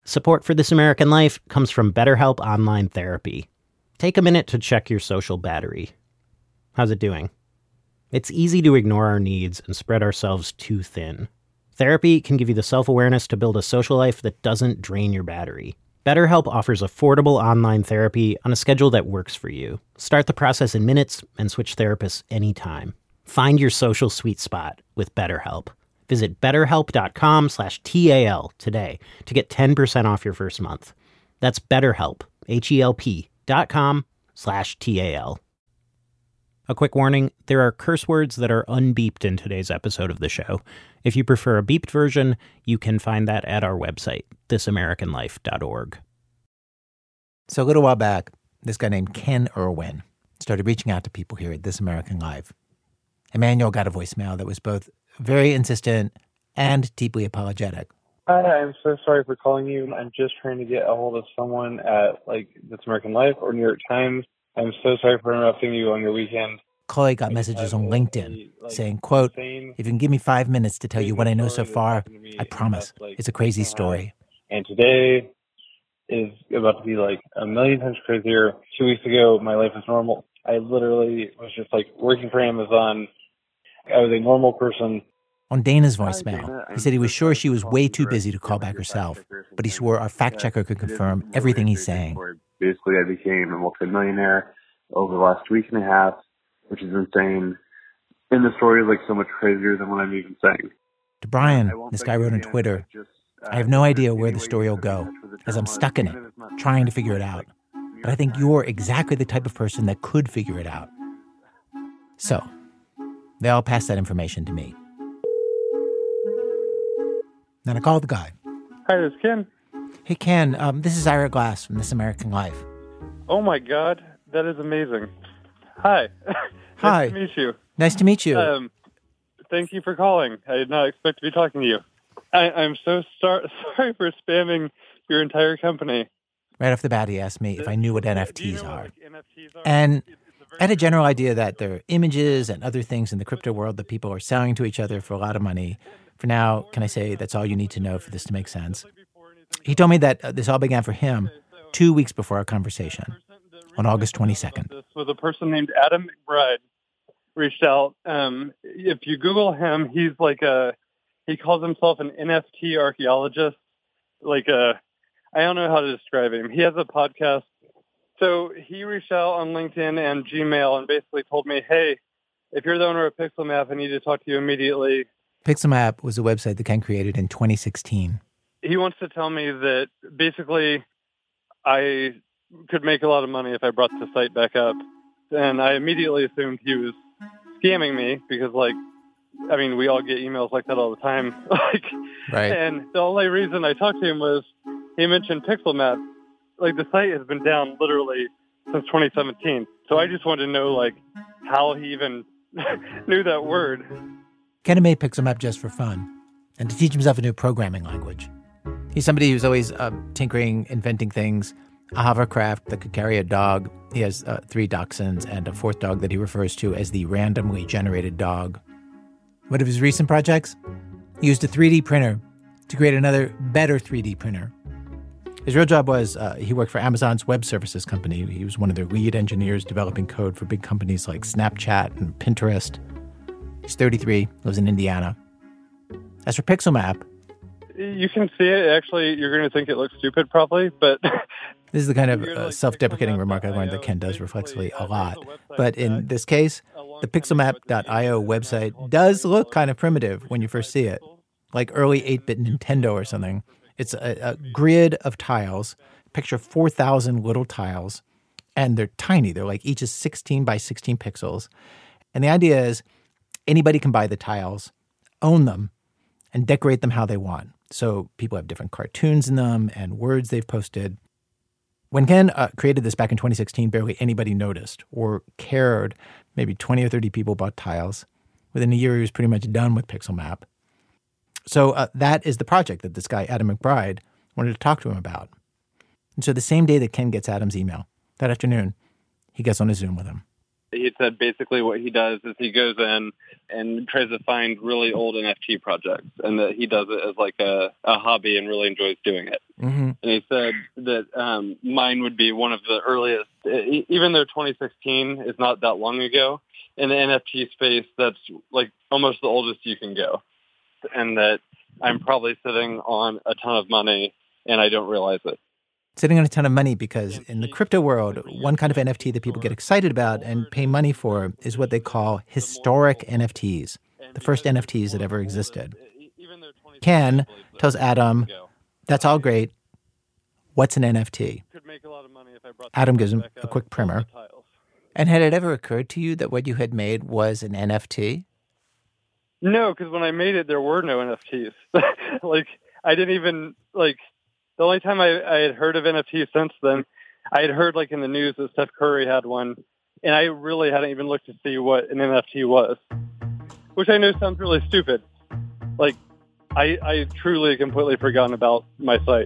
Support for This American Life comes from BetterHelp Online Therapy. Take a minute to check your social battery. How's it doing? It's easy to ignore our needs and spread ourselves too thin. Therapy can give you the self-awareness to build a social life that doesn't drain your battery. BetterHelp offers affordable online therapy on a schedule that works for you. Start the process in minutes and switch therapists anytime. Find your social sweet spot with BetterHelp. Visit betterhelp.com/TAL today to get 10% off your first month. That's BetterHelp, HELP.com/TAL. A quick warning, there are curse words that are unbeeped in today's episode of the show. If you prefer a beeped version, you can find that at our website, thisamericanlife.org. So a little while back, this guy named Ken Irwin started reaching out to people here at This American Life. Emmanuel got a voicemail that was both very insistent and deeply apologetic. Hi, I'm so sorry for calling you. I'm just trying to get a hold of someone at, This American Life or New York Times. I'm so sorry for interrupting you on your weekend. Chloe got messages on LinkedIn saying, quote, if you can give me 5 minutes to tell you what I know so far, I promise. It's a crazy story. And today is about to be a million times crazier. 2 weeks ago, my life was normal. I literally was just working for Amazon. I was a normal person. On Dana's voicemail, he said he was sure she was way too busy to call back herself, but he swore our fact checker could confirm everything he's saying. Basically, I became a multimillionaire over the last week and a half, which is insane. And the story is so much crazier than what I'm even saying. To Brian, this guy wrote on Twitter, I have no idea where the story will go, as I'm stuck in it, trying to figure it out. But I think you're exactly the type of person that could figure it out. So, they all passed that information to me. Then I called the guy. Hi, this is Ken. Hey, Ken, this is Ira Glass from This American Life. Oh, my God. That is amazing. Hi. Hi. Nice to meet you. Nice to meet you. Thank you for calling. I did not expect to be talking to you. I'm so sorry for spamming your entire company. Right off the bat, he asked me if I knew what NFTs are. And I had a general idea that there are images and other things in the crypto world that people are selling to each other for a lot of money. For now, can I say that's all you need to know for this to make sense? He told me that this all began for him 2 weeks before our conversation, on August 22nd. This was a person named Adam McBride reached out. If you Google him, he's he calls himself an NFT archaeologist. I don't know how to describe him. He has a podcast. So he reached out on LinkedIn and Gmail and basically told me, hey, if you're the owner of Pixelmap, I need to talk to you immediately. Pixelmap was a website that Ken created in 2016. He wants to tell me that basically I could make a lot of money if I brought the site back up. And I immediately assumed he was scamming me because, we all get emails like that all the time. Right. And the only reason I talked to him was he mentioned Pixelmap. The site has been down literally since 2017. So I just wanted to know, how he even knew that word. Ken made Pixelmap just for fun and to teach himself a new programming language. He's somebody who's always tinkering, inventing things, a hovercraft that could carry a dog. He has 3 dachshunds and a 4th dog that he refers to as the randomly generated dog. One of his recent projects? He used a 3D printer to create another, better 3D printer. His real job was he worked for Amazon's web services company. He was one of their lead engineers developing code for big companies like Snapchat and Pinterest. He's 33, lives in Indiana. As for Pixelmap, you can see it. Actually, you're going to think it looks stupid probably, but this is the kind of self-deprecating remark I learned that Ken does reflexively a lot. But in this case, the pixelmap.io website does look kind of primitive when you first see it, like early 8-bit Nintendo or something. It's a grid of tiles. Picture 4,000 little tiles, and they're tiny. They're each is 16 by 16 pixels. And the idea is anybody can buy the tiles, own them, and decorate them how they want. So people have different cartoons in them and words they've posted. When Ken created this back in 2016, barely anybody noticed or cared. Maybe 20 or 30 people bought tiles. Within a year, he was pretty much done with Pixelmap. So that is the project that this guy, Adam McBride, wanted to talk to him about. And so the same day that Ken gets Adam's email, that afternoon, he gets on a Zoom with him. He said basically what he does is he goes in and tries to find really old NFT projects, and that he does it as like a hobby and really enjoys doing it. Mm-hmm. And he said that mine would be one of the earliest, even though 2016 is not that long ago, in the NFT space, that's like almost the oldest you can go. And that I'm probably sitting on a ton of money and I don't realize it. Sitting on a ton of money because in the crypto world, one kind of NFT that people get excited about and pay money for is what they call historic NFTs, the first NFTs that ever existed. Ken tells Adam, that's all great. What's an NFT? Adam gives him a quick primer. And had it ever occurred to you that what you had made was an NFT? No, because when I made it, there were no NFTs. Like, I didn't even, like, the only time I had heard of NFTs since then, I had heard, like, in the news that Steph Curry had one, and I really hadn't even looked to see what an NFT was, which I know sounds really stupid. Like, I truly completely forgotten about my site.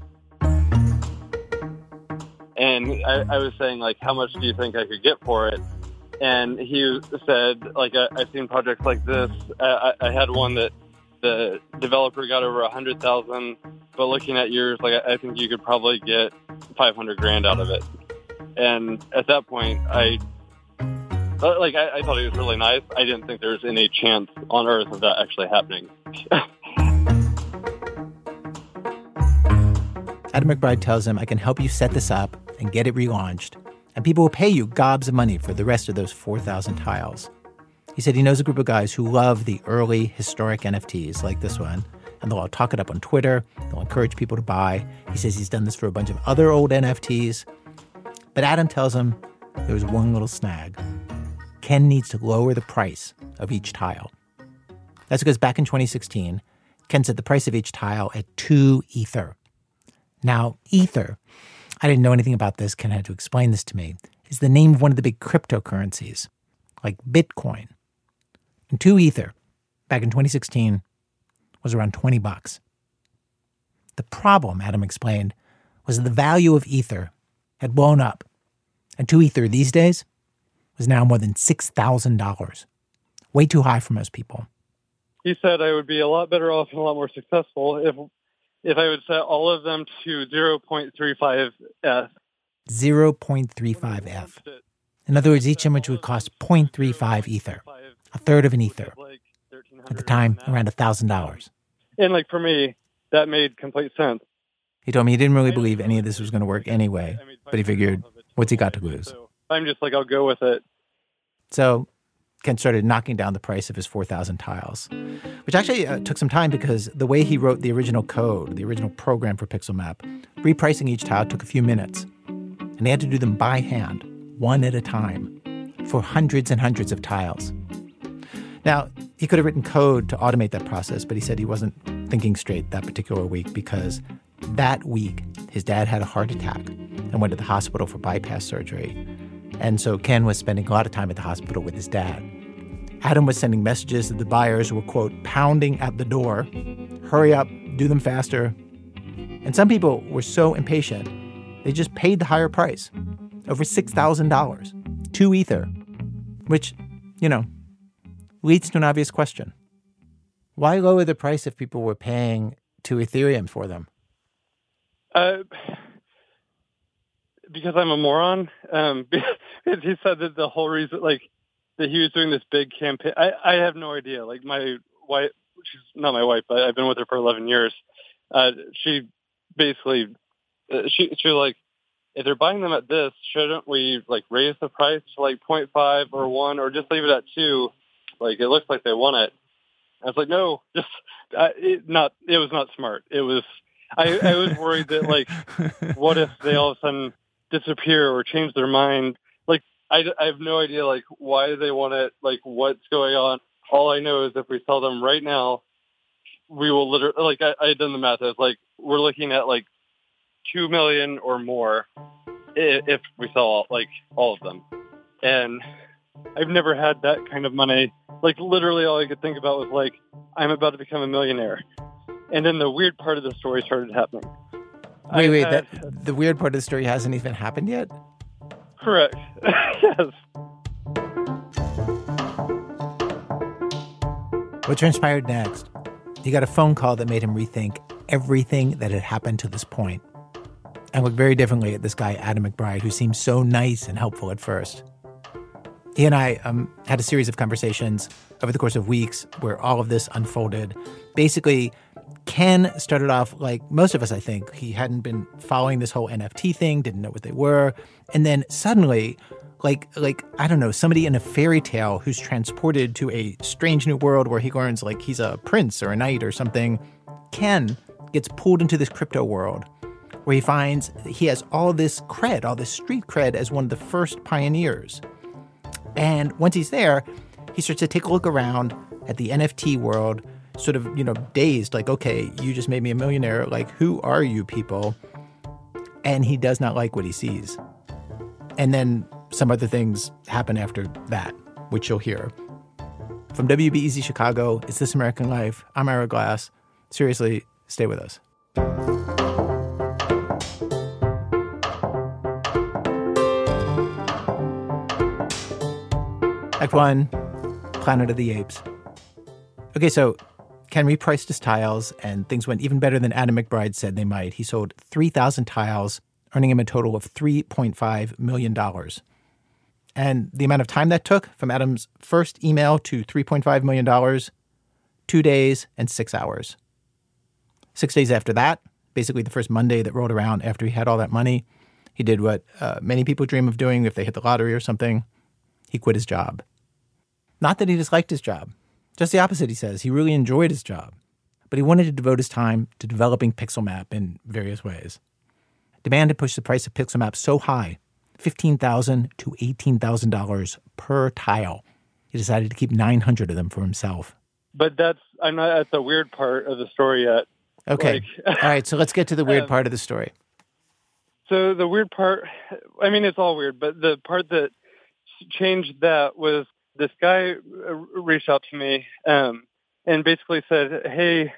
And I was saying, like, how much do you think I could get for it? And he said, like, I've seen projects like this. I had one that the developer got over $100,000, but looking at yours, like, I think you could probably get $500,000 out of it. And at that point, I thought it was really nice. I didn't think there was any chance on earth of that actually happening. Adam McBride tells him, I can help you set this up and get it relaunched. And people will pay you gobs of money for the rest of those 4,000 tiles. He said he knows a group of guys who love the early historic NFTs like this one, and they'll all talk it up on Twitter. They'll encourage people to buy. He says he's done this for a bunch of other old NFTs. But Adam tells him there was one little snag. Ken needs to lower the price of each tile. That's because back in 2016, Ken set the price of each tile at 2 Ether. Now, Ether, I didn't know anything about this. Ken had to explain this to me, is the name of one of the big cryptocurrencies, like Bitcoin. And 2 Ether, back in 2016, was around $20. The problem, Adam explained, was that the value of Ether had blown up. And 2 Ether these days was now more than $6,000. Way too high for most people. He said I would be a lot better off and a lot more successful if I would set all of them to 0.35 F. 0.35 F. In other words, each image would cost 0.35 Ether, a third of an Ether. At the time, around $1,000. And, like, for me, that made complete sense. He told me he didn't really believe any of this was going to work anyway, but he figured, what's he got to lose? I'm just like, I'll go with it. So Ken started knocking down the price of his 4,000 tiles, which actually took some time because the way he wrote the original code, the original program for Pixelmap, repricing each tile took a few minutes. And he had to do them by hand, one at a time, for hundreds and hundreds of tiles. Now, he could have written code to automate that process, but he said he wasn't thinking straight that particular week because that week his dad had a heart attack and went to the hospital for bypass surgery. And so Ken was spending a lot of time at the hospital with his dad. Adam was sending messages that the buyers were, quote, pounding at the door. Hurry up, do them faster. And some people were so impatient, they just paid the higher price, over $6,000, 2 Ether, which, leads to an obvious question. Why lower the price if people were paying 2 Ethereum for them? Because I'm a moron. He said that the whole reason, like, that he was doing this big campaign. I have no idea. Like, my wife, she's not my wife, but I've been with her for 11 years. She basically, she was like, if they're buying them at this, shouldn't we, like, raise the price to, like, 0.5 or 1 or just leave it at 2? Like, it looks like they want it. I was like, no, just, it was not smart. It was, I was worried that, like, what if they all of a sudden disappear or change their mind? Like, I have no idea, like, why they want it, like, what's going on. All I know is if we sell them right now, we will literally, like, I had done the math. I was like, we're looking at, like, 2 million or more if we sell, like, all of them. And I've never had that kind of money. Like, literally all I could think about was, like, I'm about to become a millionaire. And then the weird part of the story started happening. The weird part of the story hasn't even happened yet? Correct. Yes. What transpired next? He got a phone call that made him rethink everything that had happened to this point and look very differently at this guy, Adam McBride, who seemed so nice and helpful at first. He and I had a series of conversations over the course of weeks where all of this unfolded. Basically, Ken started off like most of us, I think. He hadn't been following this whole NFT thing, didn't know what they were. And then suddenly, like I don't know, somebody in a fairy tale who's transported to a strange new world where he learns like he's a prince or a knight or something, Ken gets pulled into this crypto world where he finds he has all this cred, all this street cred as one of the first pioneers. And once he's there, he starts to take a look around at the NFT world, sort of, dazed, like, okay, you just made me a millionaire. Like, who are you people? And he does not like what he sees. And then some other things happen after that, which you'll hear. From WBEZ Chicago, it's This American Life. I'm Ira Glass. Seriously, stay with us. Act 1, Planet of the Apes. Okay, so Ken repriced his tiles, and things went even better than Adam McBride said they might. He sold 3,000 tiles, earning him a total of $3.5 million. And the amount of time that took from Adam's first email to $3.5 million, 2 days and 6 hours. 6 days after that, basically the first Monday that rolled around after he had all that money, he did what many people dream of doing if they hit the lottery or something. He quit his job. Not that he disliked his job. Just the opposite, he says. He really enjoyed his job. But he wanted to devote his time to developing PixelMap in various ways. Demand had pushed the price of PixelMap so high, $15,000 to $18,000 per tile. He decided to keep 900 of them for himself. But I'm not at the weird part of the story yet. Okay. All right, so let's get to the weird part of the story. So the weird part, I mean, it's all weird, but the part that changed that was this guy reached out to me and basically said, hey,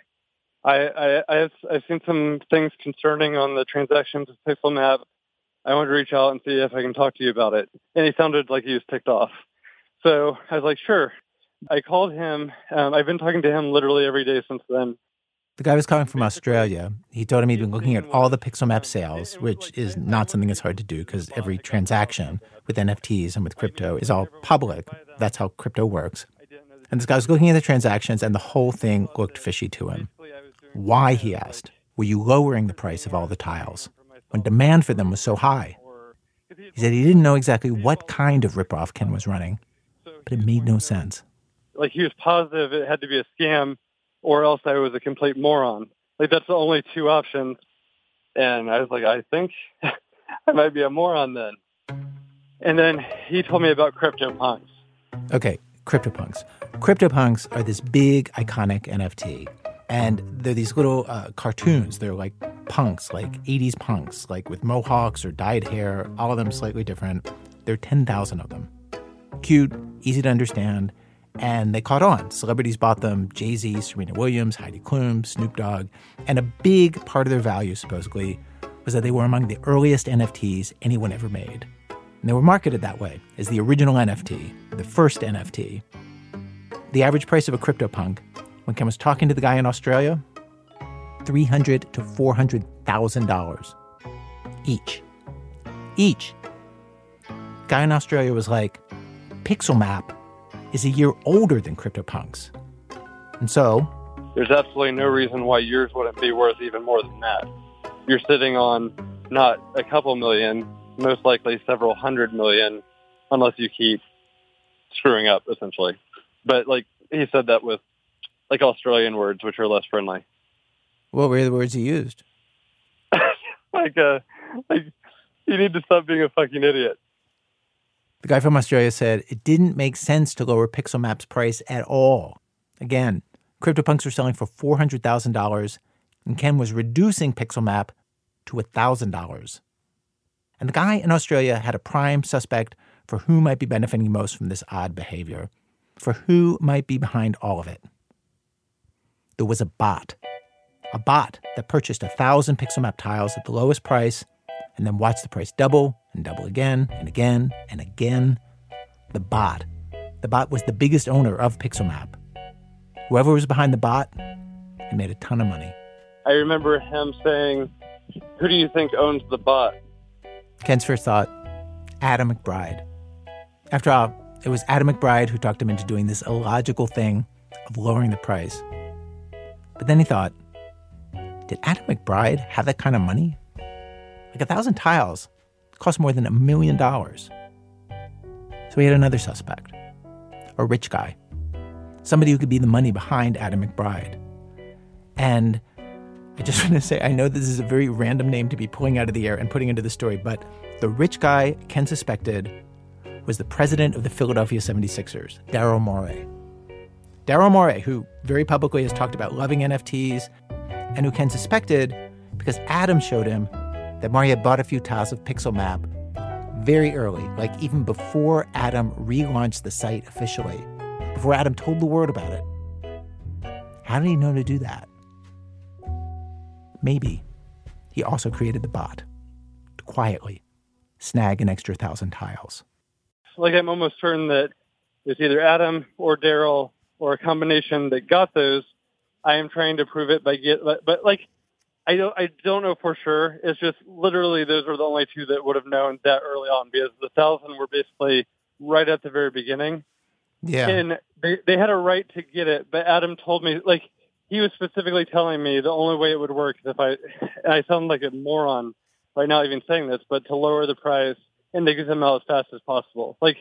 I've seen some things concerning on the transactions of PixelMap. I want to reach out and see if I can talk to you about it. And he sounded like he was ticked off. So I was like, sure. I called him. I've been talking to him literally every day since then. The guy was calling from Australia. He told him he'd been looking at all the PixelMap sales, which is not something that's hard to do because every transaction with NFTs and with crypto is all public. That's how crypto works. And this guy was looking at the transactions, and the whole thing looked fishy to him. Why, he asked, were you lowering the price of all the tiles when demand for them was so high? He said he didn't know exactly what kind of ripoff Ken was running, but it made no sense. Like, he was positive it had to be a scam, or else I was a complete moron. Like, that's the only two options. And I was like, I think I might be a moron then. And then he told me about CryptoPunks. Okay, CryptoPunks. CryptoPunks are this big, iconic NFT. And they're these little cartoons. They're like punks, like 80s punks, like with mohawks or dyed hair, all of them slightly different. There are 10,000 of them. Cute, easy to understand. And they caught on. Celebrities bought them. Jay-Z, Serena Williams, Heidi Klum, Snoop Dogg. And a big part of their value, supposedly, was that they were among the earliest NFTs anyone ever made. And they were marketed that way, as the original NFT, the first NFT. The average price of a CryptoPunk, when Ken was talking to the guy in Australia, $300,000 to $400,000 each. Each. Guy in Australia was like, PixelMap is a year older than CryptoPunks. And so there's absolutely no reason why yours wouldn't be worth even more than that. You're sitting on not a couple million, most likely several hundred million, unless you keep screwing up, essentially. But, like, he said that with, like, Australian words, which are less friendly. What were the words he used? like, you need to stop being a fucking idiot. The guy from Australia said it didn't make sense to lower PixelMap's price at all. Again, CryptoPunks were selling for $400,000, and Ken was reducing PixelMap to $1,000. And the guy in Australia had a prime suspect for who might be benefiting most from this odd behavior, for who might be behind all of it. There was a bot that purchased 1,000 PixelMap tiles at the lowest price and then watched the price double and double again and again and again. The bot was the biggest owner of PixelMap. Whoever was behind the bot had made a ton of money. I remember him saying, "Who do you think owns the bot?" Ken's first thought, Adam McBride. After all, it was Adam McBride who talked him into doing this illogical thing of lowering the price. But then he thought, did Adam McBride have that kind of money? Like 1,000 tiles cost more than $1 million. So he had another suspect, a rich guy, somebody who could be the money behind Adam McBride. And I just want to say, I know this is a very random name to be pulling out of the air and putting into the story, but the rich guy Ken suspected was the president of the Philadelphia 76ers, Daryl Morey. Daryl Morey, who very publicly has talked about loving NFTs, and who Ken suspected because Adam showed him that Morey had bought a few tiles of Pixelmap very early, like even before Adam relaunched the site officially, before Adam told the world about it. How did he know to do that? Maybe he also created the bot to quietly snag an extra 1,000 tiles. Like, I'm almost certain that it's either Adam or Daryl or a combination that got those. I am trying to prove it but like, I don't know for sure. It's just literally those were the only two that would have known that early on, because the 1,000 were basically right at the very beginning. Yeah. And they had a right to get it, but Adam told me, like, he was specifically telling me the only way it would work is if I sound like a moron right now even saying this, but to lower the price and to get them out as fast as possible. Like,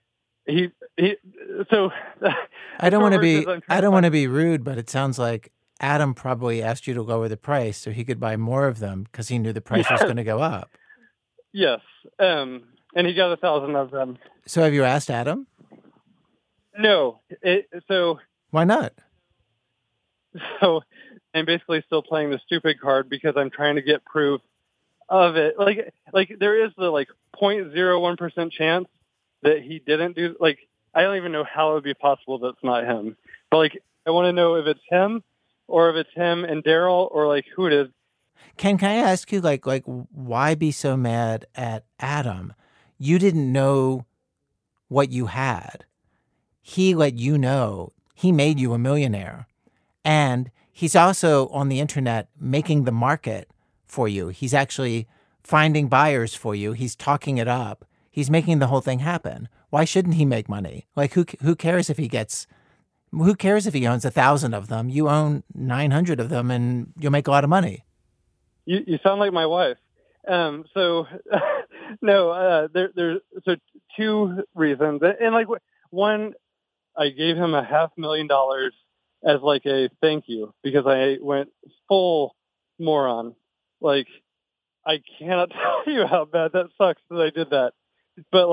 so I don't want to be rude, but it sounds like Adam probably asked you to lower the price so he could buy more of them because he knew the price was going to go up. Yes. And he got 1,000 of them. So have you asked Adam? No. So why not? So I'm basically still playing the stupid card because I'm trying to get proof of it. Like there is the 0.01% chance that he didn't do, I don't even know how it would be possible that it's not him. But I want to know if it's him or if it's him and Daryl or who it is. Ken, can I ask you why be so mad at Adam? You didn't know what you had. He let you know. He made you a millionaire. And he's also on the internet making the market for you. He's actually finding buyers for you. He's talking it up. He's making the whole thing happen. Why shouldn't he make money? Who cares if he owns 1,000 of them? You own 900 of them and you'll make a lot of money. You sound like my wife. So there's two reasons. And one, I gave him $500,000 as a thank you because I went full moron. I cannot tell you how bad that sucks that I did that. But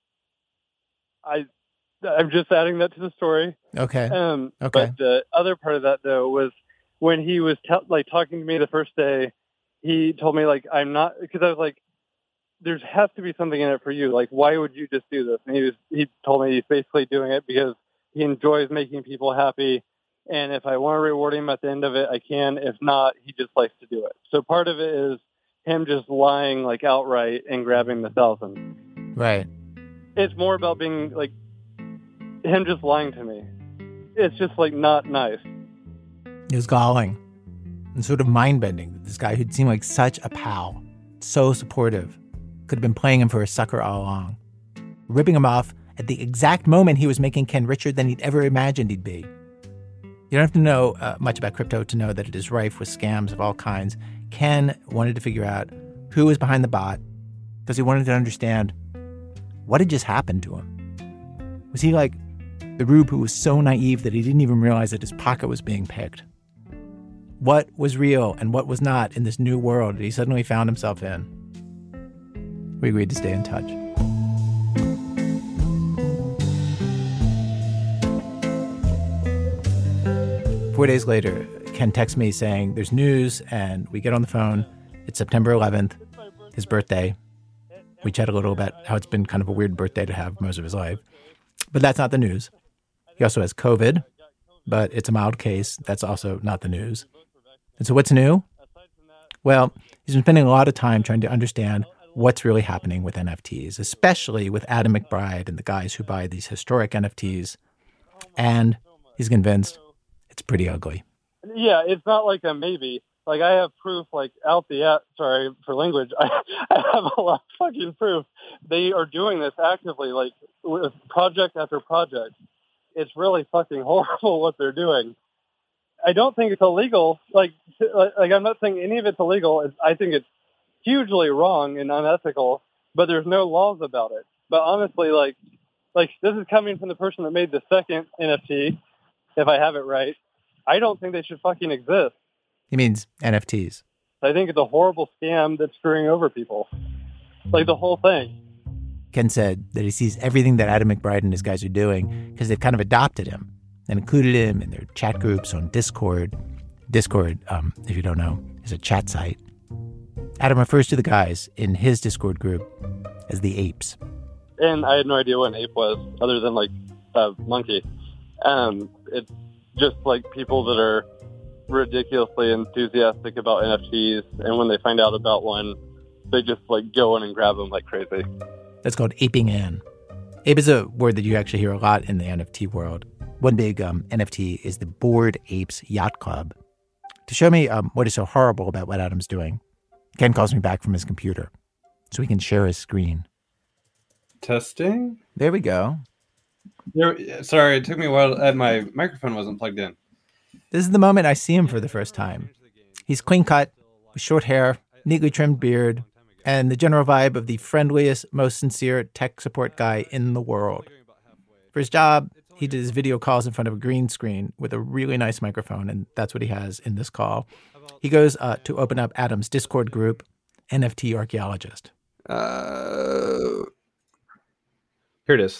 I'm just adding that to the story. Okay. Okay. But the other part of that though was when he was talking to me the first day, he told me I'm not, because I was there has to be something in it for you. Why would you just do this? And he told me he's basically doing it because he enjoys making people happy. And if I want to reward him at the end of it, I can. If not, he just likes to do it. So part of it is him just lying outright and grabbing the 1,000. Right. It's more about being him just lying to me. It's just not nice. It was galling and sort of mind-bending that this guy who'd seemed like such a pal, so supportive, could have been playing him for a sucker all along, ripping him off at the exact moment he was making Ken richer than he'd ever imagined he'd be. You don't have to know much about crypto to know that it is rife with scams of all kinds. Ken wanted to figure out who was behind the bot because he wanted to understand what had just happened to him. Was he like the rube who was so naive that he didn't even realize that his pocket was being picked? What was real and what was not in this new world that he suddenly found himself in? We agreed to stay in touch. Four days later, Ken texts me saying there's news, and we get on the phone. It's September 11th, his birthday. We chat a little about how it's been kind of a weird birthday to have most of his life. But that's not the news. He also has COVID, but it's a mild case. That's also not the news. And so what's new? Well, he's been spending a lot of time trying to understand what's really happening with NFTs, especially with Adam McBride and the guys who buy these historic NFTs. And he's convinced It's pretty ugly. Yeah, it's not like a maybe. Like, I have proof, like, out the ass. Sorry for language. I have a lot of fucking proof. They are doing this actively, like, with project after project. It's really fucking horrible what they're doing. I don't think it's illegal. Like I'm not saying any of it's illegal. I think it's hugely wrong and unethical, but there's no laws about it. But honestly, like this is coming from the person that made the second NFT, if I have it right. I don't think they should fucking exist. He means NFTs. I think it's a horrible scam that's screwing over people. Like, the whole thing. Ken said that he sees everything that Adam McBride and his guys are doing because they've kind of adopted him and included him in their chat groups on Discord. Discord, if you don't know, is a chat site. Adam refers to the guys in his Discord group as the apes. And I had no idea what an ape was, other than, like, a monkey. It's just, like, people that are ridiculously enthusiastic about NFTs, and when they find out about one, they just, like, go in and grab them like crazy. That's called aping in. Ape is a word that you actually hear a lot in the NFT world. One big NFT is the Bored Apes Yacht Club. To show me what is so horrible about what Adam's doing, Ken calls me back from his computer so he can share his screen. Testing? There we go. Sorry, it took me a while. My microphone wasn't plugged in. This is the moment I see him for the first time. He's clean cut, with short hair, neatly trimmed beard, and the general vibe of the friendliest, most sincere tech support guy in the world. For his job, he did his video calls in front of a green screen with a really nice microphone, and that's what he has in this call. He goes to open up Adam's Discord group, NFT Archaeologist. Here it is.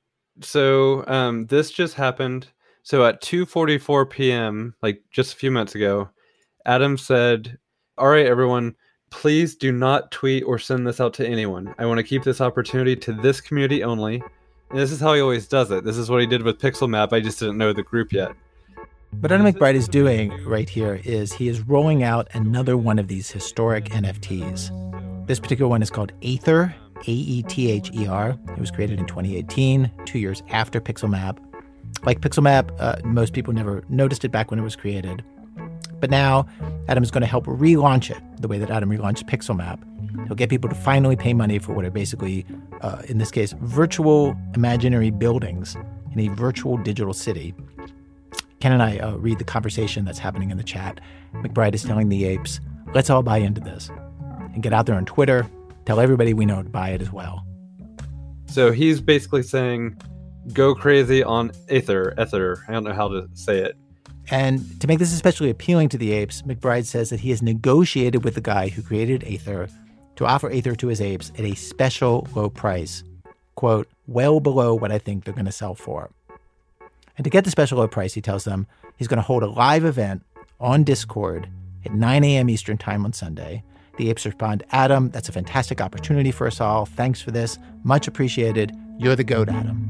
So this just happened. So at 2:44 p.m., like just a few minutes ago, Adam said, "All right, everyone, please do not tweet or send this out to anyone. I want to keep this opportunity to this community only." And this is how he always does it. This is what he did with Pixel Map. I just didn't know the group yet. What Adam McBride is doing right here is he is rolling out another one of these historic NFTs. This particular one is called Aether, A-E-T-H-E-R. It was created in 2018, 2 years after Pixel Map. Like Pixel Map, most people never noticed it back when it was created. But now, Adam is going to help relaunch it the way that Adam relaunched Pixel Map. He'll get people to finally pay money for what are basically, in this case, virtual imaginary buildings in a virtual digital city. Ken and I read the conversation that's happening in the chat. McBride is telling the apes, let's all buy into this. And get out there on Twitter, tell everybody we know to buy it as well. So he's basically saying, go crazy on Aether. I don't know how to say it. And to make this especially appealing to the apes, McBride says that he has negotiated with the guy who created Aether to offer Aether to his apes at a special low price. Quote, well below what I think they're going to sell for. And to get the special low price, he tells them he's going to hold a live event on Discord at 9 a.m. Eastern time on Sunday. The apes respond, Adam, that's a fantastic opportunity for us all. Thanks for this. Much appreciated. You're the GOAT, Adam.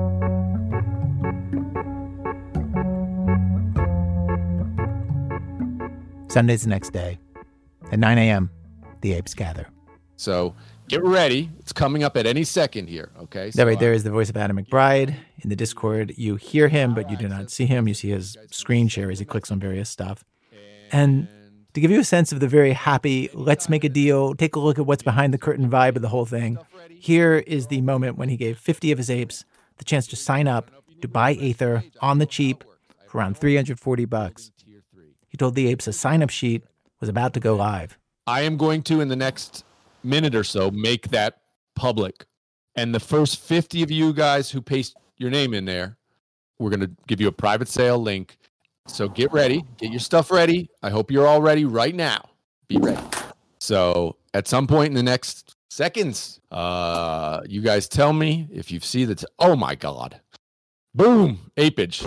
Sunday's the next day. At 9 a.m., the apes gather. So get ready. It's coming up at any second here, okay? So, right there is the voice of Adam McBride. In the Discord, you hear him, but you do not see him. You see his screen share as he clicks on various stuff. And to give you a sense of the very happy, let's make a deal, take a look at what's behind the curtain vibe of the whole thing, here is the moment when he gave 50 of his apes the chance to sign up to buy Aether on the cheap for around $340. He told the apes a sign-up sheet was about to go live. I am going to, in the next minute or so, make that public. And the first 50 of you guys who paste your name in there, we're going to give you a private sale link. So get ready. Get your stuff ready. I hope you're all ready right now. Be ready. So at some point in the next seconds, you guys tell me if you see that. Oh, my God. Boom. Apage.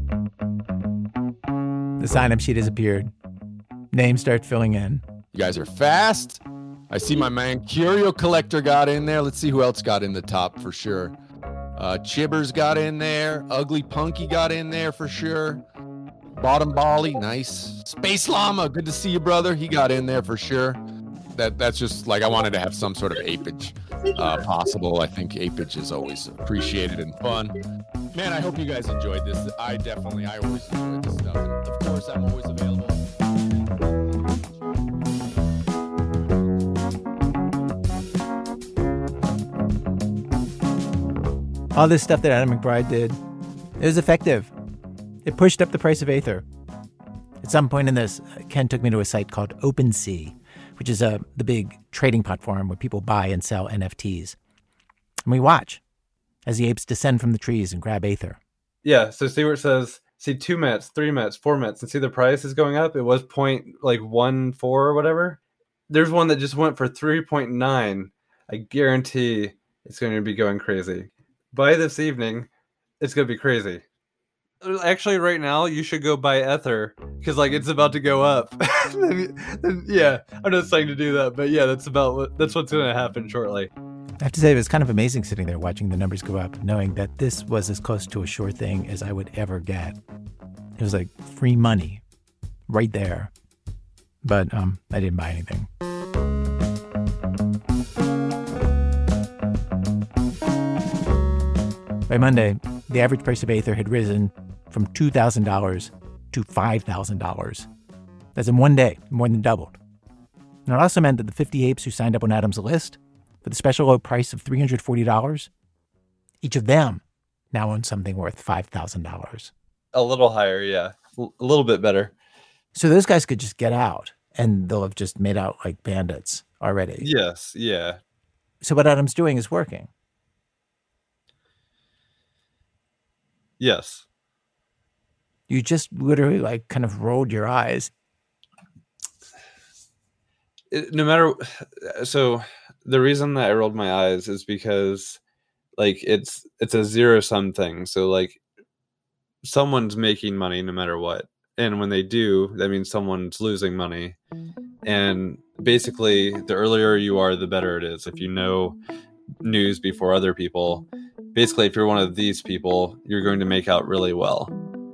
The sign-up sheet has appeared. Names start filling in. You guys are fast. I see my man Curio Collector got in there. Let's see who else got in the top for sure. Chibbers got in there. Ugly Punky got in there for sure. Bottom Bali, nice. Space Llama, good to see you, brother. He got in there for sure. That's just like I wanted to have some sort of apage possible. I think apage is always appreciated and fun. Man, I hope you guys enjoyed this. I always enjoyed this stuff. And of course, I'm always available. All this stuff that Adam McBride did, it was effective. It pushed up the price of Aether. At some point in this, Ken took me to a site called OpenSea, which is the big trading platform where people buy and sell NFTs. And we watch as the apes descend from the trees and grab Aether. Yeah, so see where it says, see 2 METs, 3 METs, 4 METs, and see the price is going up? It was 0.14 or whatever. There's one that just went for 3.9. I guarantee it's going to be going crazy. By this evening, it's going to be crazy. Actually, right now, you should go buy Ether, because it's about to go up. Yeah, I'm not saying to do that, but yeah, that's what's going to happen shortly. I have to say, it was kind of amazing sitting there watching the numbers go up, knowing that this was as close to a sure thing as I would ever get. It was like free money right there. But I didn't buy anything. By Monday, the average price of Aether had risen from $2,000 to $5,000. That's in one day, more than doubled. And it also meant that the 50 apes who signed up on Adam's list for the special low price of $340, each of them now owns something worth $5,000. A little higher, yeah. A little bit better. So those guys could just get out, and they'll have just made out like bandits already. Yes, yeah. So what Adam's doing is working. Yes. You just literally kind of rolled your eyes. So the reason that I rolled my eyes is because it's a zero-sum thing. So someone's making money no matter what. And when they do, that means someone's losing money. And basically, the earlier you are, the better it is. If you know news before other people, basically, if you're one of these people, you're going to make out really well.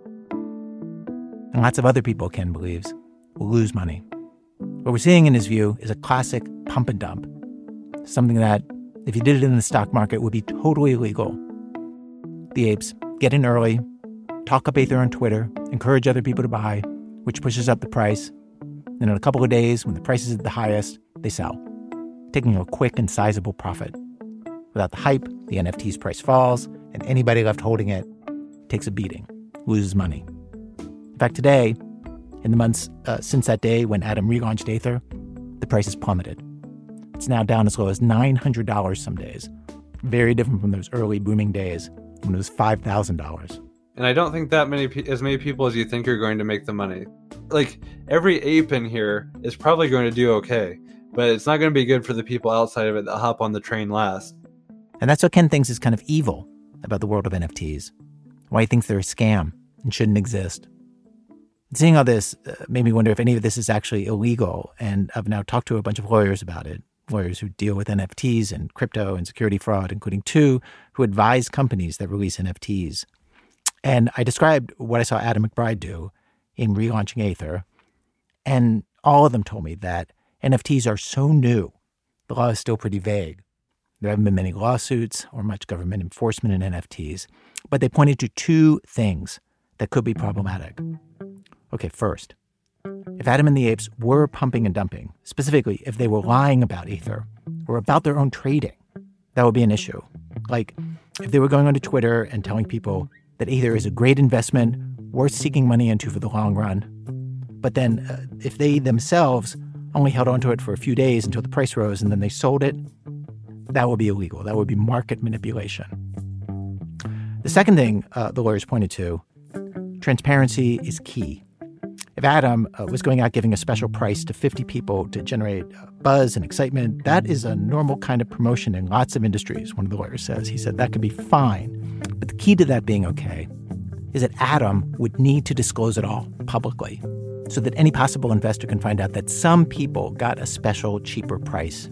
And lots of other people, Ken believes, will lose money. What we're seeing, in his view, is a classic pump and dump. Something that, if you did it in the stock market, would be totally illegal. The apes get in early, talk up Aether on Twitter, encourage other people to buy, which pushes up the price. And in a couple of days, when the price is at the highest, they sell, taking a quick and sizable profit. Without the hype, the NFT's price falls, and anybody left holding it takes a beating, loses money. In fact, today, in the months since that day when Adam relaunched Aether, the price has plummeted. It's now down as low as $900 some days. Very different from those early booming days when it was $5,000. And I don't think that as many people as you think are going to make the money. Every ape in here is probably going to do okay, but it's not going to be good for the people outside of it that hop on the train last. And that's what Ken thinks is kind of evil about the world of NFTs. Why he thinks they're a scam and shouldn't exist. Seeing all this made me wonder if any of this is actually illegal, and I've now talked to a bunch of lawyers about it, lawyers who deal with NFTs and crypto and security fraud, including 2 who advise companies that release NFTs. And I described what I saw Adam McBride do in relaunching Aether, and all of them told me that NFTs are so new, the law is still pretty vague. There haven't been many lawsuits or much government enforcement in NFTs, but they pointed to 2 things that could be problematic. Okay, first, if Adam and the apes were pumping and dumping, specifically if they were lying about Aether or about their own trading, that would be an issue. If they were going onto Twitter and telling people that Aether is a great investment worth seeking money into for the long run, but then if they themselves only held onto it for a few days until the price rose and then they sold it, that would be illegal. That would be market manipulation. The second thing the lawyers pointed to, transparency is key. If Adam was going out giving a special price to 50 people to generate buzz and excitement, that is a normal kind of promotion in lots of industries, one of the lawyers says. He said that could be fine. But the key to that being okay is that Adam would need to disclose it all publicly so that any possible investor can find out that some people got a special, cheaper price.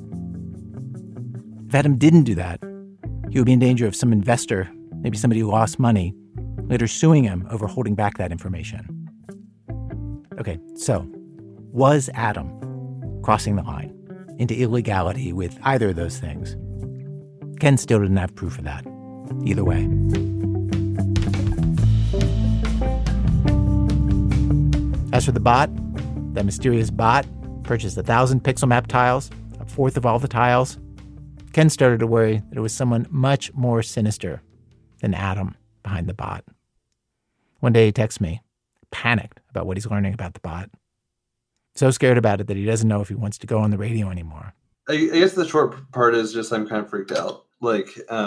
If Adam didn't do that, he would be in danger of some investor, maybe somebody who lost money, later suing him over holding back that information. Okay, so was Adam crossing the line into illegality with either of those things? Ken still didn't have proof of that. Either way. As for the bot, that mysterious bot purchased 1,000 pixel map tiles, a fourth of all the tiles. Ken started to worry that it was someone much more sinister than Adam behind the bot. One day he texts me, panicked about what he's learning about the bot. So scared about it that he doesn't know if he wants to go on the radio anymore. I guess the short part is just I'm kind of freaked out. Like,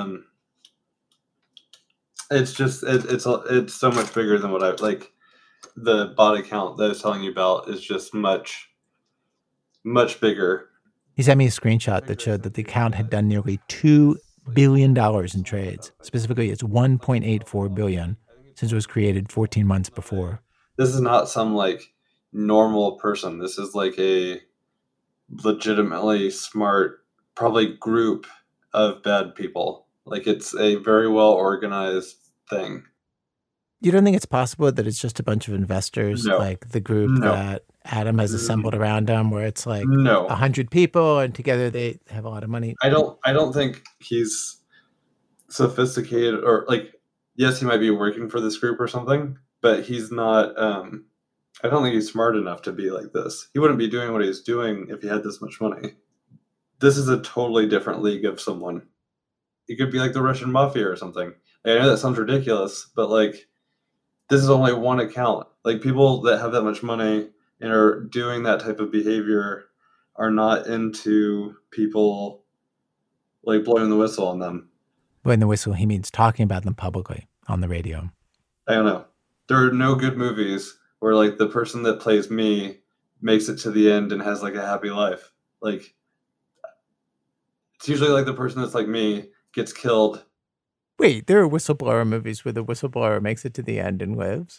it's just it's so much bigger than what I like. The bot account that I was telling you about is just much bigger. He sent me a screenshot that showed that the account had done nearly $2 billion in trades. Specifically, it's $1.84 billion since it was created 14 months before. This is not some like normal person. This is like a legitimately smart, probably group of bad people. Like, it's a very well organized thing. You don't think it's possible that it's just a bunch of investors, like the group that Adam has assembled around him, where it's like 100 people and together they have a lot of money? I don't think he's sophisticated, or like, yes, he might be working for this group or something, but he's not, I don't think he's smart enough to be like this. He wouldn't be doing what he's doing if he had this much money. This is a totally different league of someone. He could be like the Russian mafia or something. I know that sounds ridiculous, but like, this is only one account. Like, people that have that much money and are doing that type of behavior are not into people like blowing the whistle on them. Blowing the whistle, he means talking about them publicly on the radio. I don't know. There are no good movies where like the person that plays me makes it to the end and has like a happy life. Like, it's usually like the person that's like me gets killed. Wait, there are whistleblower movies where the whistleblower makes it to the end and lives?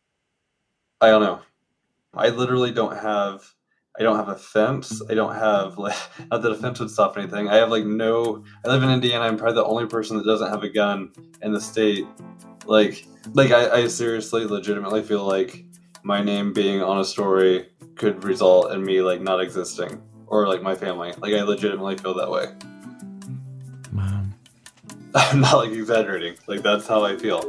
I don't know. I literally don't have a fence. I don't have, like, not that a fence would stop anything. I have I live in Indiana. I'm probably the only person that doesn't have a gun in the state. I seriously, legitimately feel like my name being on a story could result in me like not existing, or like my family. Like, I legitimately feel that way. Wow. I'm not like exaggerating. Like, that's how I feel.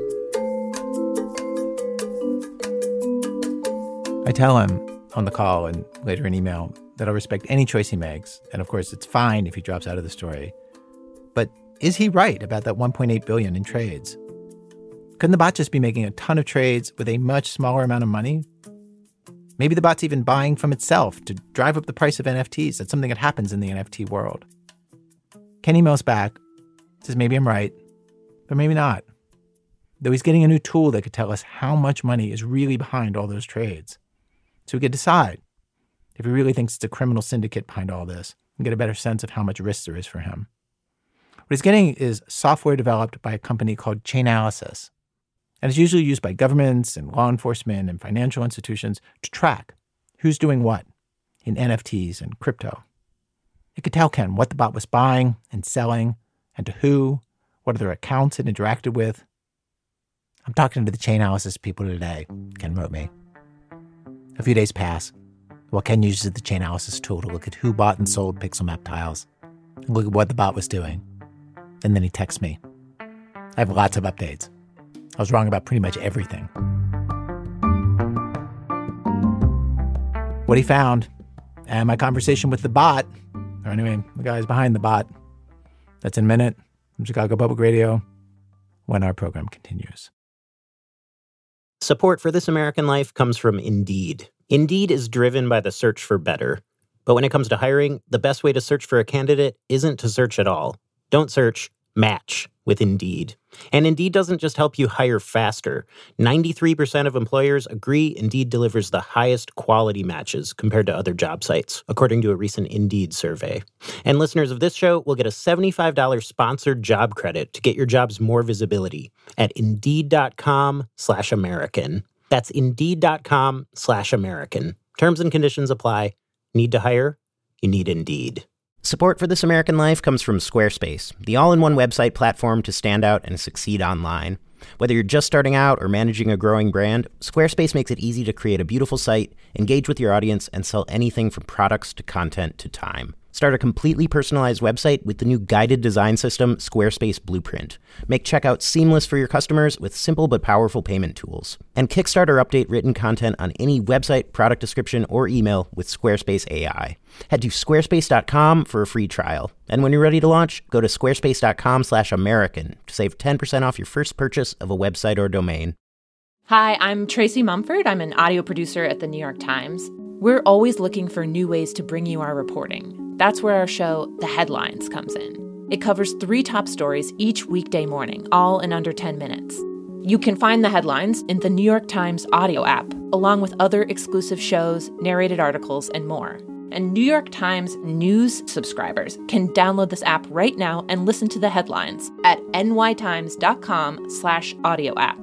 I tell him on the call and later in email that I'll respect any choice he makes. And of course, it's fine if he drops out of the story. But is he right about that $1.8 billion in trades? Couldn't the bot just be making a ton of trades with a much smaller amount of money? Maybe the bot's even buying from itself to drive up the price of NFTs. That's something that happens in the NFT world. Ken emails back, says maybe I'm right, but maybe not. Though he's getting a new tool that could tell us how much money is really behind all those trades. So we could decide if he really thinks it's a criminal syndicate behind all this and get a better sense of how much risk there is for him. What he's getting is software developed by a company called Chainalysis. And it's usually used by governments and law enforcement and financial institutions to track who's doing what in NFTs and crypto. It could tell Ken what the bot was buying and selling and to who, what other accounts it interacted with. I'm talking to the Chainalysis people today, Ken wrote me. A few days pass while Ken uses the Chainalysis tool to look at who bought and sold pixel map tiles and look at what the bot was doing. And then he texts me. I have lots of updates. I was wrong about pretty much everything. What he found, and my conversation with the bot, or anyway, the guys behind the bot, that's in a minute from Chicago Public Radio when our program continues. Support for This American Life comes from Indeed. Indeed is driven by the search for better. But when it comes to hiring, the best way to search for a candidate isn't to search at all. Don't search, match with Indeed. And Indeed doesn't just help you hire faster. 93% of employers agree Indeed delivers the highest quality matches compared to other job sites, according to a recent Indeed survey. And listeners of this show will get a $75 sponsored job credit to get your jobs more visibility at Indeed.com/American. That's Indeed.com/American. Terms and conditions apply. Need to hire? You need Indeed. Support for This American Life comes from Squarespace, the all-in-one website platform to stand out and succeed online. Whether you're just starting out or managing a growing brand, Squarespace makes it easy to create a beautiful site, engage with your audience, and sell anything from products to content to time. Start a completely personalized website with the new guided design system, Squarespace Blueprint. Make checkout seamless for your customers with simple but powerful payment tools. And kickstart or update written content on any website, product description, or email with Squarespace AI. Head to squarespace.com for a free trial. And when you're ready to launch, go to squarespace.com/American to save 10% off your first purchase of a website or domain. Hi, I'm Tracy Mumford. I'm an audio producer at The New York Times. We're always looking for new ways to bring you our reporting. That's where our show, The Headlines, comes in. It covers 3 top stories each weekday morning, all in under 10 minutes. You can find The Headlines in the New York Times audio app, along with other exclusive shows, narrated articles, and more. And New York Times News subscribers can download this app right now and listen to The Headlines at nytimes.com/audio app.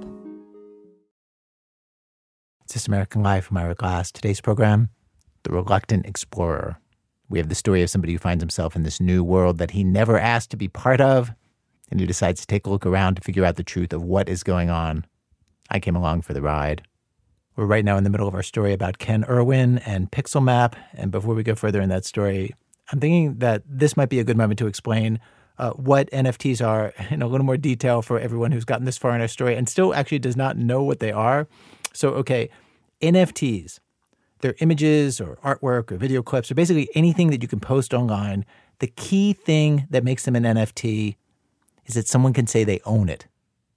It's This American Life. I'm Ira Glass. Today's program, The Reluctant Explorer. We have the story of somebody who finds himself in this new world that he never asked to be part of, and who decides to take a look around to figure out the truth of what is going on. I came along for the ride. We're right now in the middle of our story about Ken Irwin and Pixelmap, and before we go further in that story, I'm thinking that this might be a good moment to explain what NFTs are in a little more detail for everyone who's gotten this far in our story and still actually does not know what they are. So, okay, NFTs. They're images or artwork or video clips or basically anything that you can post online. The key thing that makes them an NFT is that someone can say they own it.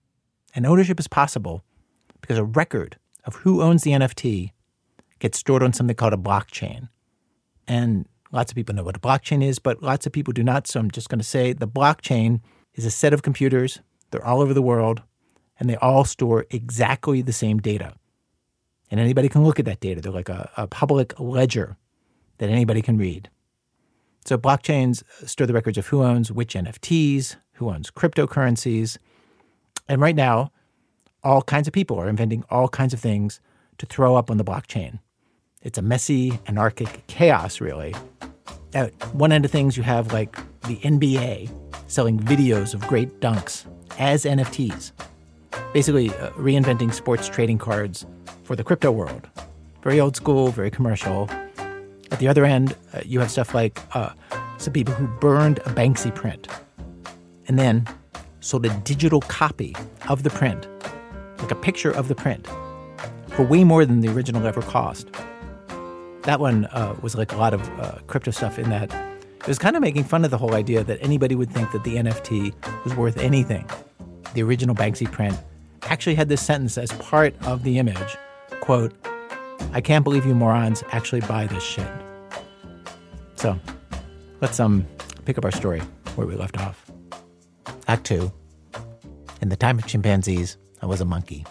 And ownership is possible because a record of who owns the NFT gets stored on something called a blockchain. And lots of people know what a blockchain is, but lots of people do not. So I'm just going to say the blockchain is a set of computers. They're all over the world, and they all store exactly the same data. And anybody can look at that data. They're like a public ledger that anybody can read. So blockchains store the records of who owns which NFTs, who owns cryptocurrencies. And right now, all kinds of people are inventing all kinds of things to throw up on the blockchain. It's a messy, anarchic chaos, really. At one end of things, you have like the NBA selling videos of great dunks as NFTs. Basically reinventing sports trading cards for the crypto world. Very old school, very commercial. At the other end, you have stuff like some people who burned a Banksy print and then sold a digital copy of the print, like a picture of the print, for way more than the original ever cost. That one was like a lot of crypto stuff in that it was kind of making fun of the whole idea that anybody would think that the NFT was worth anything. The original Banksy print actually had this sentence as part of the image, quote, "I can't believe you morons actually buy this shit." So let's pick up our story where we left off. Act 2. In the time of chimpanzees, I was a monkey.